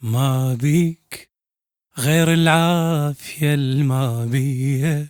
ما بيك غير العافية المابية،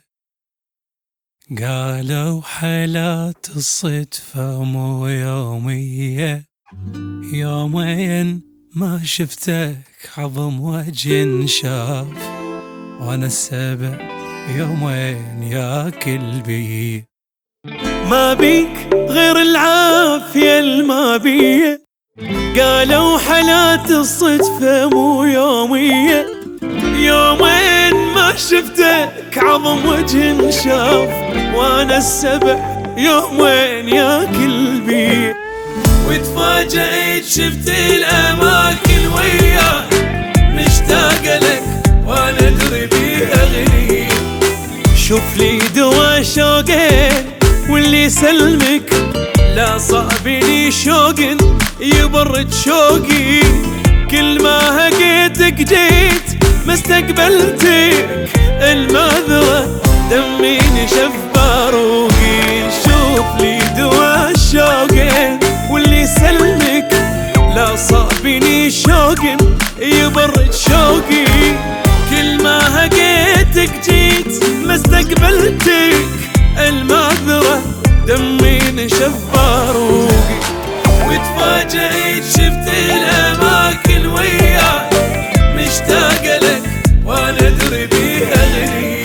قالوا حالات الصدفة مو يومية. يومين ما شفتك عظم وجه شاف، وانا السبع يومين ياكل بي. ما بيك غير العافية المابية، قالوا حالات الصدفة مو يومية. يومين ما شفتك عظم وجه شاف، وانا السبع يومين ياكل بي. وتفاجئت شفت الاماكن وياك، مشتاق لك وانا ادري بيها غريب. شوف لي دوا شوقين واللي يسلمك، لا صعبني شوق يبرد شوقي. كل ما هقيتك جيت ما استقبلتك، المعذرة دمي نشف باروقي. شوف لي دوا الشوقين واللي يسلمك، لا صعبني شوق يبرد شوقي. كل ما هقيتك جيت ما استقبلتك، المعذرة دمي نشف باروقي. وتفاجئت شفت الاماكن وياك، مشتاق لك وانا ادري بيها غريب.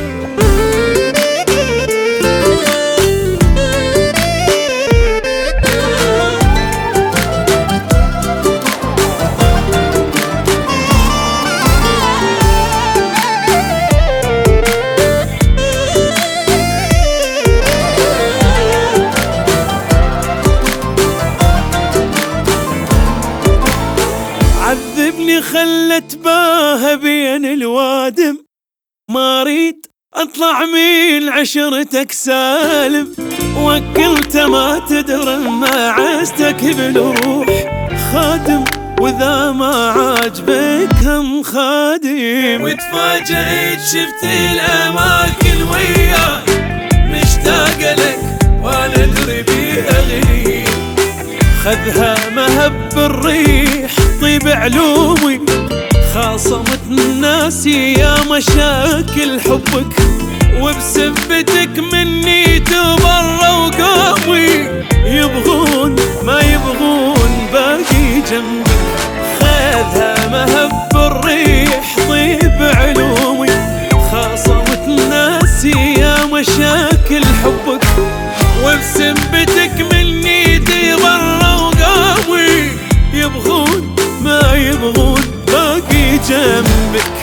عذبني خلت باها بين الوادم، ما اريد اطلع من عشرتك سالم. وكلت ما تدري ما عزتك بالروح خادم، واذا ما عاجبك هم خادم. وتفاجئت شفت الاماكن وياك، مشتاق لك وانا ادري بيها غريب. خذها مهب الريح طيب علومي، خاصمت ناسي يا مشاكل حبك. وبسبتك مني تبروا قومي، يبغون ما يبغون باقي جنبك. خذها مهب الريح طيب علومي، خاصمت ناسي يا مشاكل حبك. وبسبتك مني تبروا قومي، يبغون ما يبغون باقي جنبك.